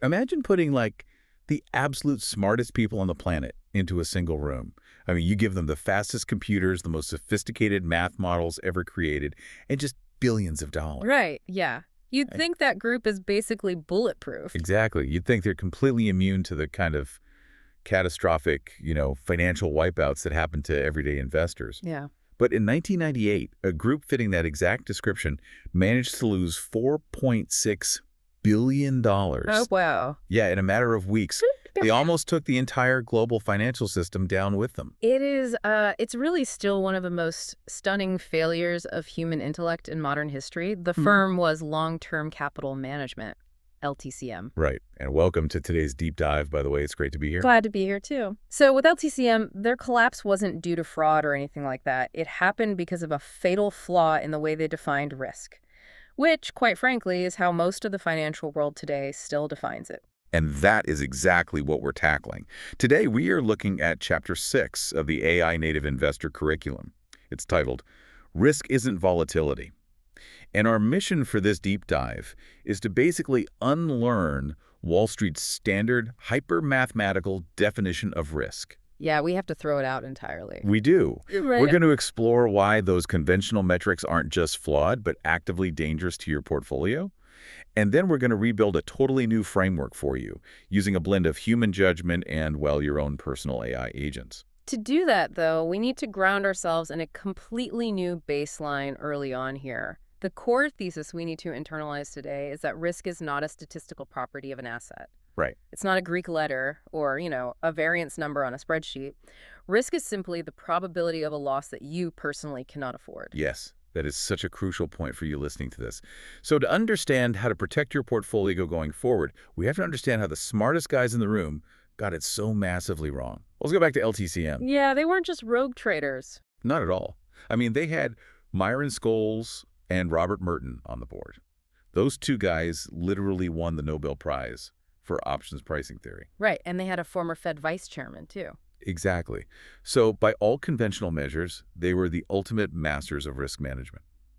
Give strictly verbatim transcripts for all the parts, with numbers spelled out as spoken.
Imagine putting, like, the absolute smartest people on the planet into a single room. I mean, you give them the fastest computers, the most sophisticated math models ever created, and just billions of dollars. Right, yeah. You'd And- think that group is basically bulletproof. Exactly. You'd think they're completely immune to the kind of catastrophic, you know, financial wipeouts that happen to everyday investors. Yeah. But in nineteen ninety-eight, a group fitting that exact description managed to lose four point six billion dollars. Oh, wow. Yeah, in a matter of weeks. They almost took the entire global financial system down with them. It is, uh, it's really still one of the most stunning failures of human intellect in modern history. The Hmm. firm was Long-Term Capital Management, L T C M. Right. And welcome to today's deep dive, by the way. It's great to be here. Glad to be here, too. So with L T C M, their collapse wasn't due to fraud or anything like that. It happened because of a fatal flaw in the way they defined risk, which, quite frankly, is how most of the financial world today still defines it. And that is exactly what we're tackling. Today, we are looking at Chapter six of the A I Native Investor Curriculum. It's titled, Risk Isn't Volatility. And our mission for this deep dive is to basically unlearn Wall Street's standard hyper-mathematical definition of risk. Yeah, we have to throw it out entirely. We do. Right. We're going to explore why those conventional metrics aren't just flawed, but actively dangerous to your portfolio. And then we're going to rebuild a totally new framework for you, using a blend of human judgment and, well, your own personal A I agents. To do that, though, we need to ground ourselves in a completely new baseline early on here. The core thesis we need to internalize today is that risk is not a statistical property of an asset. Right. It's not a Greek letter or, you know, a variance number on a spreadsheet. Risk is simply the probability of a loss that you personally cannot afford. Yes, that is such a crucial point for you listening to this. So to understand how to protect your portfolio going forward, we have to understand how the smartest guys in the room got it so massively wrong. Let's go back to L T C M. Yeah, they weren't just rogue traders. Not at all. I mean, they had Myron Scholes and Robert Merton on the board. Those two guys literally won the Nobel Prize for options pricing theory. Right, and they had a former Fed vice chairman, too. Exactly. So by all conventional measures, they were the ultimate masters of risk management.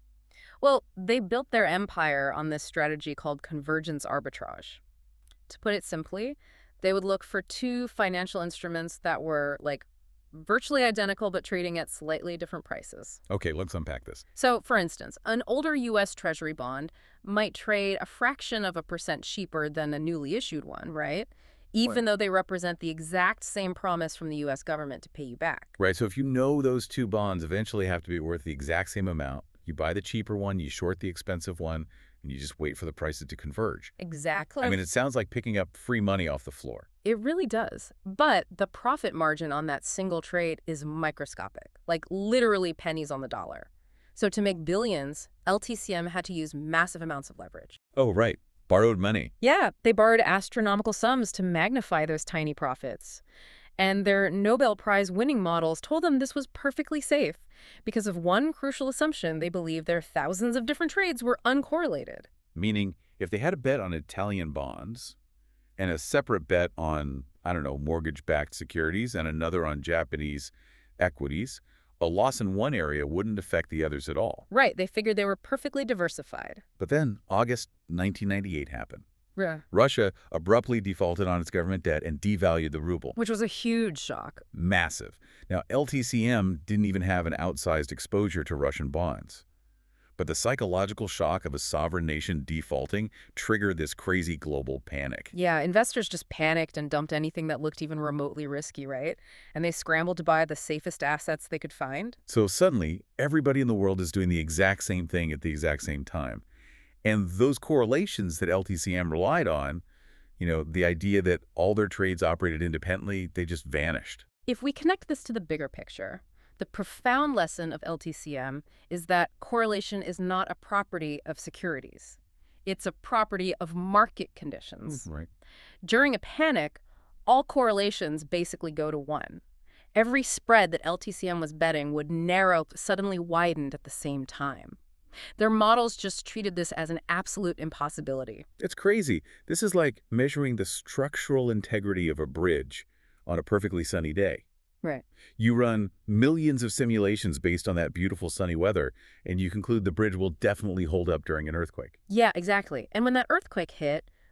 Well, they built their empire on this strategy called convergence arbitrage. To put it simply, they would look for two financial instruments that were, like, virtually identical but trading at slightly different prices. Okay, let's unpack this. So, for instance, an older U S Treasury bond might trade a fraction of a percent cheaper than a newly issued one, right? Even though they represent the exact same promise from the U S government to pay you back. Right, so if you know those two bonds eventually have to be worth the exact same amount, you buy the cheaper one, you short the expensive one, and you just wait for the prices to converge. Exactly. I mean, it sounds like picking up free money off the floor. It really does. But the profit margin on that single trade is microscopic, like literally pennies on the dollar. So to make billions, L T C M had to use massive amounts of leverage. Oh, right. Borrowed money. Yeah, they borrowed astronomical sums to magnify those tiny profits. And their Nobel Prize winning models told them this was perfectly safe because of one crucial assumption: they believed their thousands of different trades were uncorrelated. Meaning, if they had a bet on Italian bonds and a separate bet on, I don't know, mortgage-backed securities and another on Japanese equities, a loss in one area wouldn't affect the others at all. Right, they figured they were perfectly diversified. But then August nineteen ninety-eight happened. Yeah. Russia abruptly defaulted on its government debt and devalued the ruble. Which was a huge shock. Massive. Now, L T C M didn't even have an outsized exposure to Russian bonds. But the psychological shock of a sovereign nation defaulting triggered this crazy global panic. Yeah, investors just panicked and dumped anything that looked even remotely risky, right? And they scrambled to buy the safest assets they could find. So suddenly, everybody in the world is doing the exact same thing at the exact same time. And those correlations that L T C M relied on, you know, the idea that all their trades operated independently, they just vanished. If we connect this to the bigger picture, the profound lesson of L T C M is that correlation is not a property of securities. It's a property of market conditions. Right. During a panic, all correlations basically go to one. Every spread that L T C M was betting would narrow, suddenly widened at the same time. Their models just treated this as an absolute impossibility. It's crazy. This is like measuring the structural integrity of a bridge on a perfectly sunny day. Right. You run millions of simulations based on that beautiful sunny weather, and you conclude the bridge will definitely hold up during an earthquake. Yeah, exactly. And when that earthquake hit,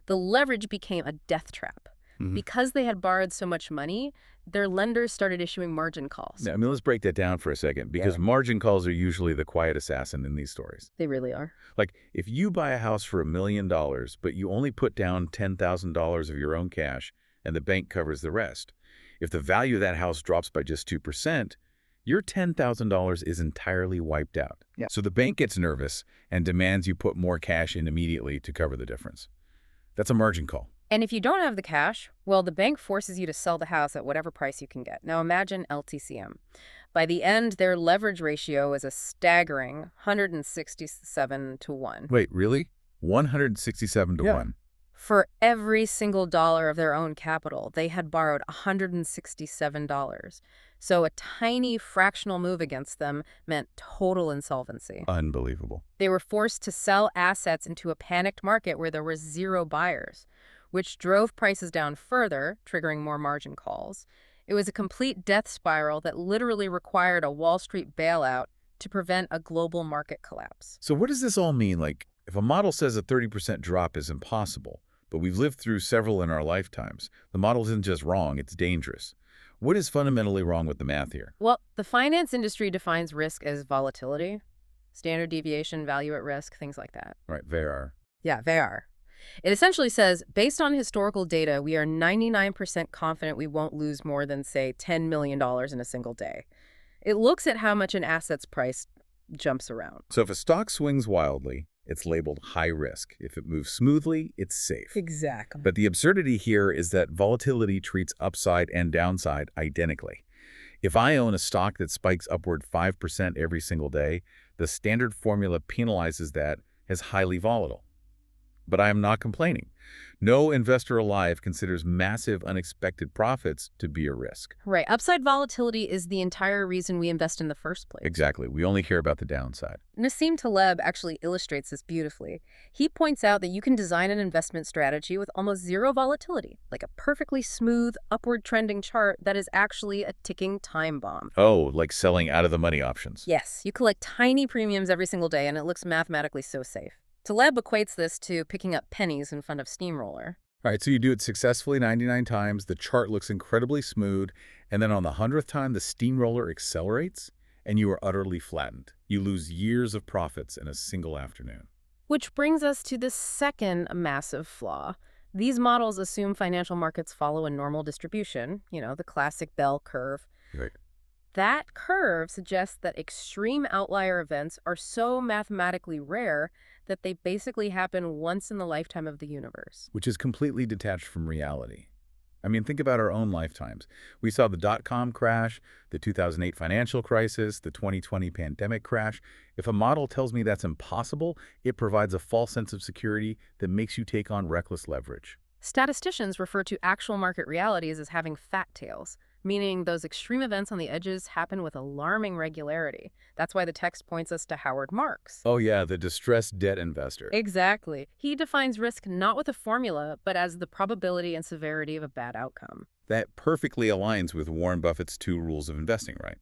The leverage became a death trap. Mhm. Because they had borrowed so much money, their lenders started issuing margin calls. Now, I mean, let's break that down for a second, because Yeah. margin calls are usually the quiet assassin in these stories. They really are. Like, if you buy a house for a million dollars, but you only put down ten thousand dollars of your own cash and the bank covers the rest, if the value of that house drops by just two percent, your ten thousand dollars is entirely wiped out. Yeah. So the bank gets nervous and demands you put more cash in immediately to cover the difference. That's a margin call. And if you don't have the cash, well, the bank forces you to sell the house at whatever price you can get. Now imagine L T C M. By the end, their leverage ratio is a staggering one hundred sixty-seven to one. Wait, really? one hundred sixty-seven to Yeah. one. For every single dollar of their own capital, they had borrowed one hundred sixty-seven dollars. So a tiny fractional move against them meant total insolvency. Unbelievable. They were forced to sell assets into a panicked market where there were zero buyers, which drove prices down further, triggering more margin calls. It was a complete death spiral that literally required a Wall Street bailout to prevent a global market collapse. So what does this all mean? Like, if a model says a thirty percent drop is impossible, but we've lived through several in our lifetimes, the model isn't just wrong, it's dangerous. What is fundamentally wrong with the math here? Well, the finance industry defines risk as volatility, standard deviation, value at risk, things like that. Right, V A R. Yeah, V A R. It essentially says, based on historical data, we are ninety-nine percent confident we won't lose more than, say, ten million dollars in a single day. It looks at how much an asset's price jumps around. So if a stock swings wildly, it's labeled high risk. If it moves smoothly, it's safe. Exactly. But the absurdity here is that volatility treats upside and downside identically. If I own a stock that spikes upward five percent every single day, the standard formula penalizes that as highly volatile. But I am not complaining. No investor alive considers massive unexpected profits to be a risk. Right. Upside volatility is the entire reason we invest in the first place. Exactly. We only care about the downside. Nassim Taleb actually illustrates this beautifully. He points out that you can design an investment strategy with almost zero volatility, like a perfectly smooth, upward trending chart that is actually a ticking time bomb. Oh, like selling out-of-the-money options. Yes, you collect tiny premiums every single day, and it looks mathematically so safe. Taleb equates this to picking up pennies in front of steamroller. All right, so you do it successfully ninety-nine times, the chart looks incredibly smooth, and then on the hundredth time, the steamroller accelerates, and you are utterly flattened. You lose years of profits in a single afternoon. Which brings us to the second massive flaw. These models assume financial markets follow a normal distribution, you know, the classic bell curve. Right. That curve suggests that extreme outlier events are so mathematically rare that they basically happen once in the lifetime of the universe. Which is completely detached from reality. I mean, think about our own lifetimes. We saw the dot-com crash, the two thousand eight financial crisis, the twenty twenty pandemic crash. If a model tells me that's impossible, it provides a false sense of security that makes you take on reckless leverage. Statisticians refer to actual market realities as having fat tails, meaning those extreme events on the edges happen with alarming regularity. That's why the text points us to Howard Marks. Oh yeah, the distressed debt investor. Exactly. He defines risk not with a formula, but as the probability and severity of a bad outcome. That perfectly aligns with Warren Buffett's two rules of investing, right?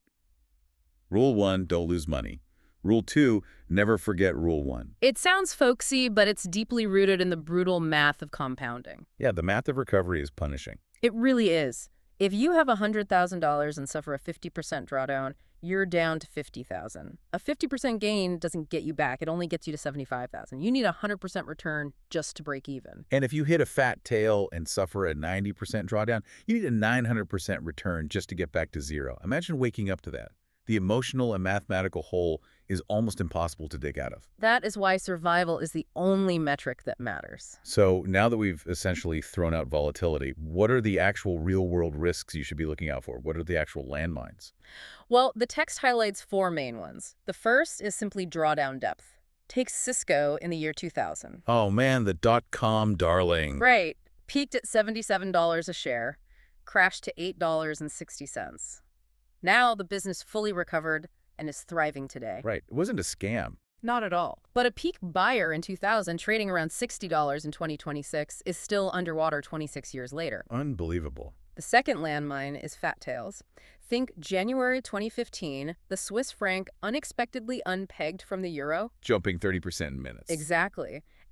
Rule one, don't lose money. Rule two, never forget rule one. It sounds folksy, but it's deeply rooted in the brutal math of compounding. Yeah, the math of recovery is punishing. It really is. If you have one hundred thousand dollars and suffer a fifty percent drawdown, you're down to fifty thousand dollars. A fifty percent gain doesn't get you back. It only gets you to seventy-five thousand dollars. You need a one hundred percent return just to break even. And if you hit a fat tail and suffer a ninety percent drawdown, you need a nine hundred percent return just to get back to zero. Imagine waking up to that. The emotional and mathematical hole is almost impossible to dig out of. That is why survival is the only metric that matters. So now that we've essentially thrown out volatility, what are the actual real-world risks you should be looking out for? What are the actual landmines? Well, the text highlights four main ones. The first is simply drawdown depth. Take Cisco in the year two thousand. Oh man, the dot-com darling. Right. Peaked at seventy-seven dollars a share, crashed to eight dollars and sixty cents. Now the business fully recovered and is thriving today. Right. It wasn't a scam. Not at all. But a peak buyer in two thousand, trading around sixty dollars in twenty twenty-six, is still underwater twenty-six years later. Unbelievable. The second landmine is fat tails. Think January twenty fifteen, the Swiss franc unexpectedly unpegged from the euro. Jumping thirty percent in minutes. Exactly.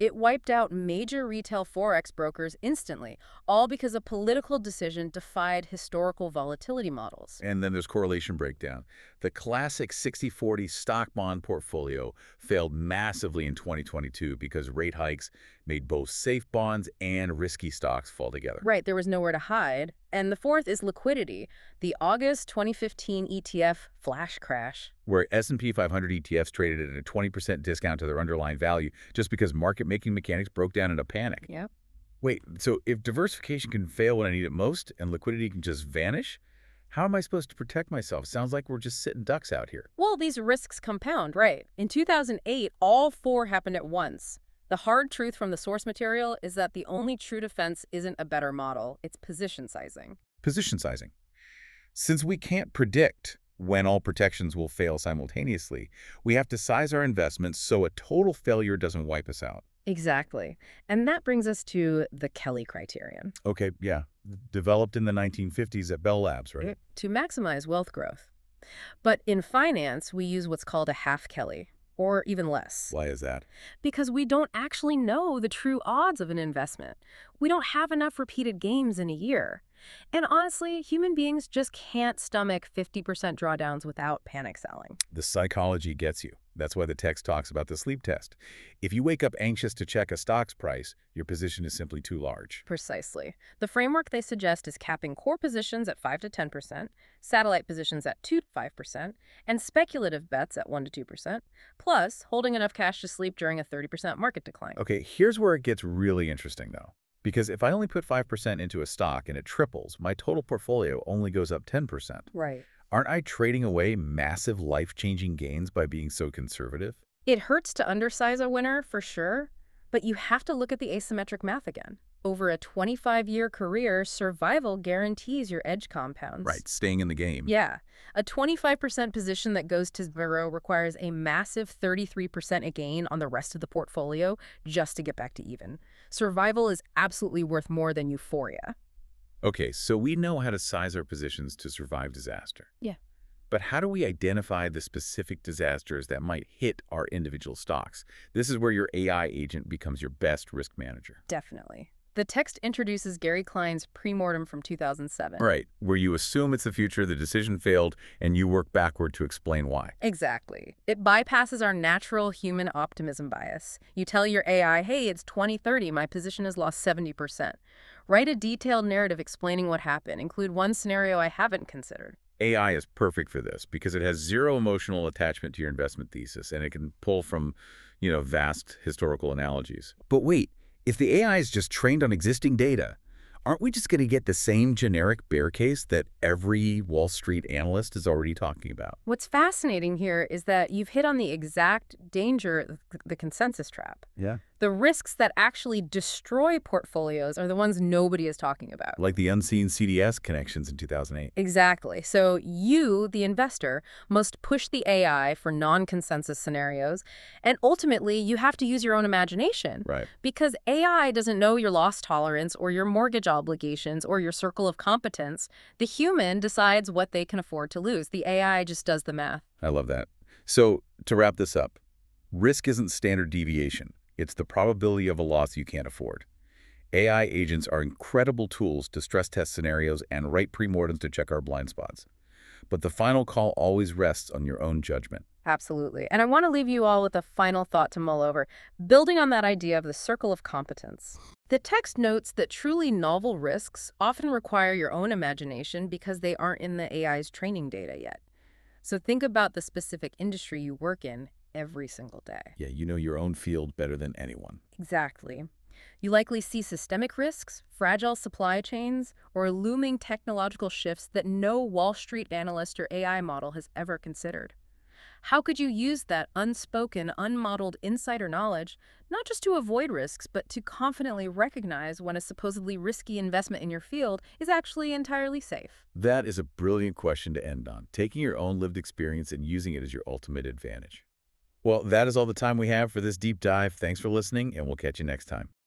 It wiped out major retail forex brokers instantly, all because a political decision defied historical volatility models. And then there's correlation breakdown. The classic sixty forty stock bond portfolio failed massively in twenty twenty-two because rate hikes made both safe bonds and risky stocks fall together. Right, there was nowhere to hide. And the fourth is liquidity, the August twenty fifteen E T F flash crash. Where S and P five hundred E T Fs traded at a twenty percent discount to their underlying value just because market-making mechanics broke down in a panic. Yep. Wait, so if diversification can fail when I need it most and liquidity can just vanish, how am I supposed to protect myself? Sounds like we're just sitting ducks out here. Well, these risks compound, right? In two thousand eight, all four happened at once. The hard truth from the source material is that the only true defense isn't a better model, it's position sizing. Position sizing. Since we can't predict when all protections will fail simultaneously, we have to size our investments so a total failure doesn't wipe us out. Exactly. And that brings us to the Kelly criterion. Okay, yeah. Developed in the nineteen fifties at Bell Labs, right? To maximize wealth growth. But in finance, we use what's called a half Kelly, or even less. Why is that? Because we don't actually know the true odds of an investment. We don't have enough repeated games in a year. And honestly, human beings just can't stomach fifty percent drawdowns without panic selling. The psychology gets you. That's why the text talks about the sleep test. If you wake up anxious to check a stock's price, your position is simply too large. Precisely. The framework they suggest is capping core positions at five to ten percent, satellite positions at two to five percent, and speculative bets at one to two percent, plus holding enough cash to sleep during a thirty percent market decline. Okay, here's where it gets really interesting, though. Because if I only put five percent into a stock and it triples, my total portfolio only goes up ten percent. Right. Aren't I trading away massive life-changing gains by being so conservative? It hurts to undersize a winner, for sure, but you have to look at the asymmetric math again. Over a twenty-five year career, survival guarantees your edge compounds. Right, staying in the game. Yeah. A twenty-five percent position that goes to zero requires a massive thirty-three percent gain on the rest of the portfolio just to get back to even. Survival is absolutely worth more than euphoria. Okay, so we know how to size our positions to survive disaster. Yeah. But how do we identify the specific disasters that might hit our individual stocks? This is where your A I agent becomes your best risk manager. Definitely. The text introduces Gary Klein's Premortem from two thousand seven. Right, where you assume it's the future, the decision failed, and you work backward to explain why. Exactly. It bypasses our natural human optimism bias. You tell your A I, hey, it's twenty thirty, my position has lost seventy percent. Write a detailed narrative explaining what happened. Include one scenario I haven't considered. A I is perfect for this because it has zero emotional attachment to your investment thesis, and it can pull from, you know, vast historical analogies. But wait, if the A I is just trained on existing data, aren't we just going to get the same generic bear case that every Wall Street analyst is already talking about? What's fascinating here is that you've hit on the exact danger, the consensus trap. Yeah. The risks that actually destroy portfolios are the ones nobody is talking about. Like the unseen C D S connections in two thousand eight. Exactly. So you, the investor, must push the A I for non-consensus scenarios, and ultimately you have to use your own imagination. Right. Because A I doesn't know your loss tolerance or your mortgage obligations or your circle of competence. The human decides what they can afford to lose. The A I just does the math. I love that. So to wrap this up, risk isn't standard deviation. It's the probability of a loss you can't afford. A I agents are incredible tools to stress test scenarios and write premortems to check our blind spots. But the final call always rests on your own judgment. Absolutely. And I want to leave you all with a final thought to mull over, building on that idea of the circle of competence. The text notes that truly novel risks often require your own imagination because they aren't in the A I's training data yet. So think about the specific industry you work in every single day. Yeah, you know your own field better than anyone. Exactly. You likely see systemic risks, fragile supply chains, or looming technological shifts that no Wall Street analyst or A I model has ever considered. How could you use that unspoken, unmodeled insider knowledge, not just to avoid risks, but to confidently recognize when a supposedly risky investment in your field is actually entirely safe? That is a brilliant question to end on, taking your own lived experience and using it as your ultimate advantage. Well, that is all the time we have for this deep dive. Thanks for listening, and we'll catch you next time.